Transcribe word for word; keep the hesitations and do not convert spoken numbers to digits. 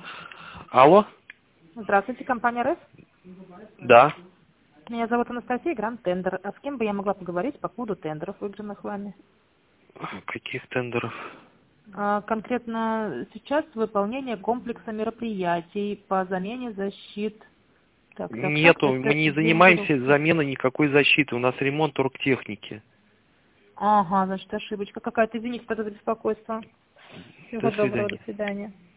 Алло? Здравствуйте, компания РЭС. Да. Меня зовут Анастасия, Гранд Тендер. А с кем бы я могла поговорить по поводу тендеров, выигранных вами? Каких тендеров? А, конкретно сейчас выполнение комплекса мероприятий по замене защит. Так, так, так, Нету, мы это не Земгрупп. занимаемся заменой никакой защиты. У нас ремонт оргтехники. Ага, значит, ошибочка какая-то. Извините, что за беспокойство. Всего До доброго, до свидания. свидания.